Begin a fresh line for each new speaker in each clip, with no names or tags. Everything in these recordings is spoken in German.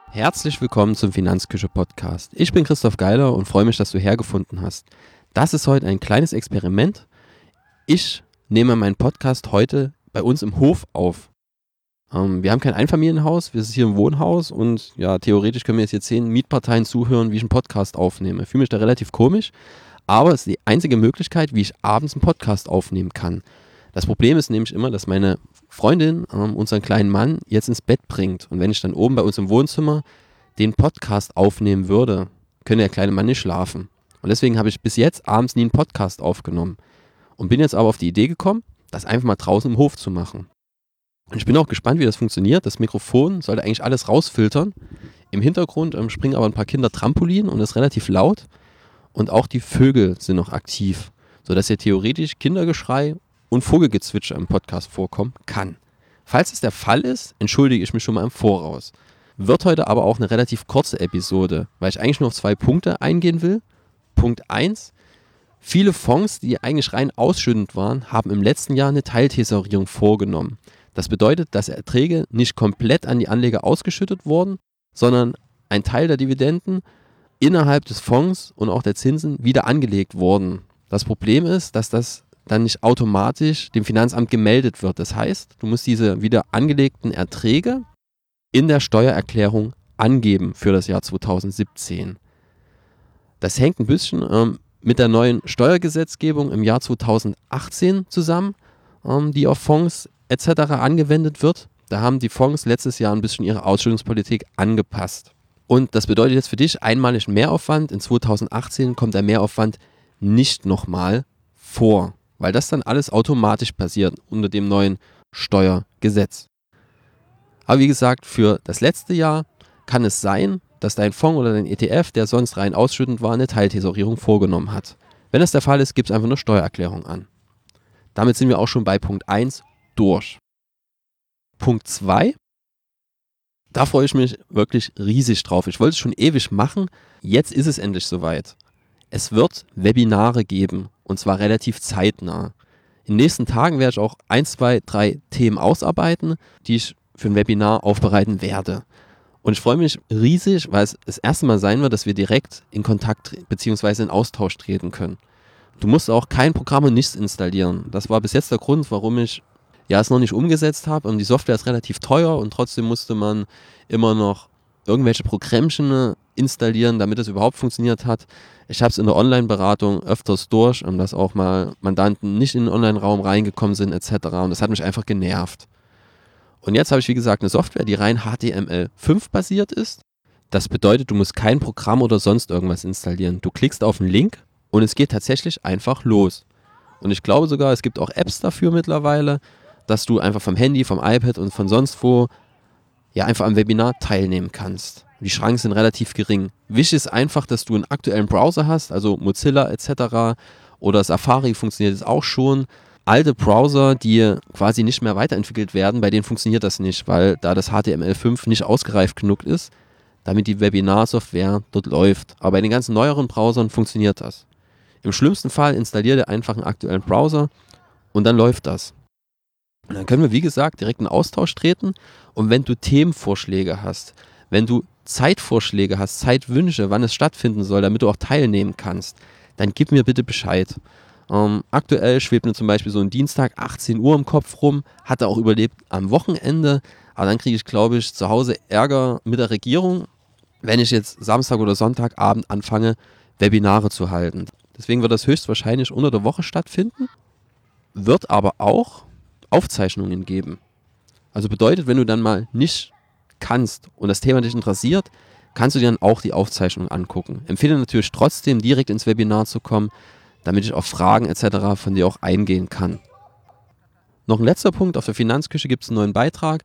Herzlich willkommen zum Finanzküche-Podcast. Ich bin Christoph Geiler und freue mich, dass du hergefunden hast. Das ist heute ein kleines Experiment. Ich nehme meinen Podcast heute bei uns im Hof auf. Wir haben kein Einfamilienhaus, wir sind hier im Wohnhaus und ja, theoretisch können mir jetzt hier 10 Mietparteien zuhören, wie ich einen Podcast aufnehme. Ich fühle mich da relativ komisch, aber es ist die einzige Möglichkeit, wie ich abends einen Podcast aufnehmen kann. Das Problem ist nämlich immer, dass meine Freundin unseren kleinen Mann jetzt ins Bett bringt. Und wenn ich dann oben bei uns im Wohnzimmer den Podcast aufnehmen würde, könnte der kleine Mann nicht schlafen. Und deswegen habe ich bis jetzt abends nie einen Podcast aufgenommen. Und bin jetzt aber auf die Idee gekommen, das einfach mal draußen im Hof zu machen. Und ich bin auch gespannt, wie das funktioniert. Das Mikrofon sollte eigentlich alles rausfiltern. Im Hintergrund springen aber ein paar Kinder Trampolin und es ist relativ laut. Und auch die Vögel sind noch aktiv, sodass hier theoretisch Kindergeschrei und Vogelgezwitscher im Podcast vorkommen kann. Falls es der Fall ist, entschuldige ich mich schon mal im Voraus. Wird heute aber auch eine relativ kurze Episode, weil ich eigentlich nur auf 2 Punkte eingehen will. Punkt 1. Viele Fonds, die eigentlich rein ausschüttend waren, haben im letzten Jahr eine Teiltesorierung vorgenommen. Das bedeutet, dass Erträge nicht komplett an die Anleger ausgeschüttet wurden, sondern ein Teil der Dividenden innerhalb des Fonds und auch der Zinsen wieder angelegt wurden. Das Problem ist, dass das dann nicht automatisch dem Finanzamt gemeldet wird. Das heißt, du musst diese wieder angelegten Erträge in der Steuererklärung angeben für das Jahr 2017. Das hängt ein bisschen mit der neuen Steuergesetzgebung im Jahr 2018 zusammen, die auf Fonds etc. angewendet wird. Da haben die Fonds letztes Jahr ein bisschen ihre Ausschüttungspolitik angepasst. Und das bedeutet jetzt für dich einmalig Mehraufwand. In 2018 kommt der Mehraufwand nicht nochmal vor, weil das dann alles automatisch passiert unter dem neuen Steuergesetz. Aber wie gesagt, für das letzte Jahr kann es sein, dass dein Fonds oder dein ETF, der sonst rein ausschüttend war, eine Teiltesorierung vorgenommen hat. Wenn das der Fall ist, gibt es einfach eine Steuererklärung an. Damit sind wir auch schon bei Punkt 1 durch. Punkt 2, da freue ich mich wirklich riesig drauf. Ich wollte es schon ewig machen, jetzt ist es endlich soweit. Es wird Webinare geben und zwar relativ zeitnah. In den nächsten Tagen werde ich auch 1, 2, 3 Themen ausarbeiten, die ich für ein Webinar aufbereiten werde. Und ich freue mich riesig, weil es das erste Mal sein wird, dass wir direkt in Kontakt bzw. in Austausch treten können. Du musst auch kein Programm und nichts installieren. Das war bis jetzt der Grund, warum ich es noch nicht umgesetzt habe. Und die Software ist relativ teuer und trotzdem musste man immer noch irgendwelche Programmchen installieren, damit es überhaupt funktioniert hat. Ich habe es in der Online-Beratung öfters durch, dass auch mal Mandanten nicht in den Online-Raum reingekommen sind etc. Und das hat mich einfach genervt. Und jetzt habe ich, wie gesagt, eine Software, die rein HTML5 basiert ist. Das bedeutet, du musst kein Programm oder sonst irgendwas installieren. Du klickst auf einen Link und es geht tatsächlich einfach los. Und ich glaube sogar, es gibt auch Apps dafür mittlerweile, dass du einfach vom Handy, vom iPad und von sonst wo einfach am Webinar teilnehmen kannst. Die Schranken sind relativ gering. Wichtig ist einfach, dass du einen aktuellen Browser hast, also Mozilla etc. oder Safari funktioniert es auch schon. Alte Browser, die quasi nicht mehr weiterentwickelt werden, bei denen funktioniert das nicht, weil da das HTML5 nicht ausgereift genug ist, damit die Webinar-Software dort läuft. Aber bei den ganzen neueren Browsern funktioniert das. Im schlimmsten Fall installier dir einfach einen aktuellen Browser und dann läuft das. Und dann können wir, wie gesagt, direkt in Austausch treten. Und wenn du Themenvorschläge hast, wenn du Zeitvorschläge hast, Zeitwünsche, wann es stattfinden soll, damit du auch teilnehmen kannst, dann gib mir bitte Bescheid. Aktuell schwebt mir zum Beispiel so ein Dienstag 18 Uhr im Kopf rum, hatte auch überlebt am Wochenende, aber dann kriege ich, glaube ich, zu Hause Ärger mit der Regierung, wenn ich jetzt Samstag oder Sonntagabend anfange, Webinare zu halten. Deswegen wird das höchstwahrscheinlich unter der Woche stattfinden, wird aber auch Aufzeichnungen geben. Also bedeutet, wenn du dann mal nicht kannst und das Thema dich interessiert, kannst du dir dann auch die Aufzeichnung angucken. Empfehle natürlich trotzdem, direkt ins Webinar zu kommen, damit ich auf Fragen etc. von dir auch eingehen kann. Noch ein letzter Punkt, auf der Finanzküche gibt es einen neuen Beitrag.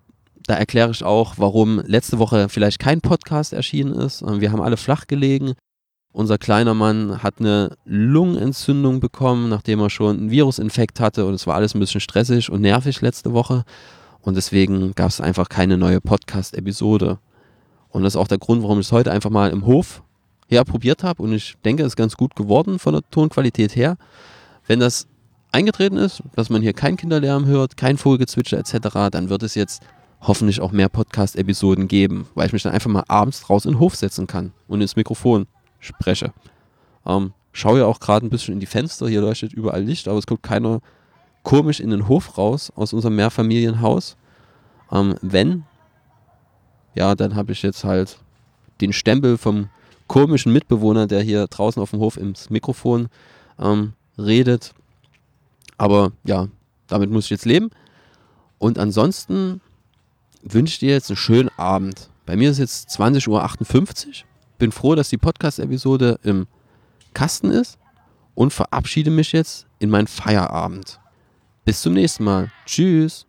Da erkläre ich auch, warum letzte Woche vielleicht kein Podcast erschienen ist. Wir haben alle flach gelegen. Unser kleiner Mann hat eine Lungenentzündung bekommen, nachdem er schon einen Virusinfekt hatte und es war alles ein bisschen stressig und nervig letzte Woche und deswegen gab es einfach keine neue Podcast-Episode. Und das ist auch der Grund, warum ich es heute einfach mal im Hof probiert habe und ich denke, es ist ganz gut geworden von der Tonqualität her. Wenn das eingetreten ist, dass man hier keinen Kinderlärm hört, kein Vogelgezwitscher etc., dann wird es jetzt hoffentlich auch mehr Podcast-Episoden geben, weil ich mich dann einfach mal abends raus in den Hof setzen kann und ins Mikrofon spreche. Schaue ja auch gerade ein bisschen in die Fenster, hier leuchtet überall Licht, aber es guckt keiner komisch in den Hof raus aus unserem Mehrfamilienhaus. Wenn, ja, dann habe ich jetzt halt den Stempel vom komischen Mitbewohner, der hier draußen auf dem Hof ins Mikrofon redet. Aber ja, damit muss ich jetzt leben. Und ansonsten wünsche ich dir jetzt einen schönen Abend. Bei mir ist jetzt 20:58 Uhr. Bin froh, dass die Podcast-Episode im Kasten ist und verabschiede mich jetzt in meinen Feierabend. Bis zum nächsten Mal. Tschüss.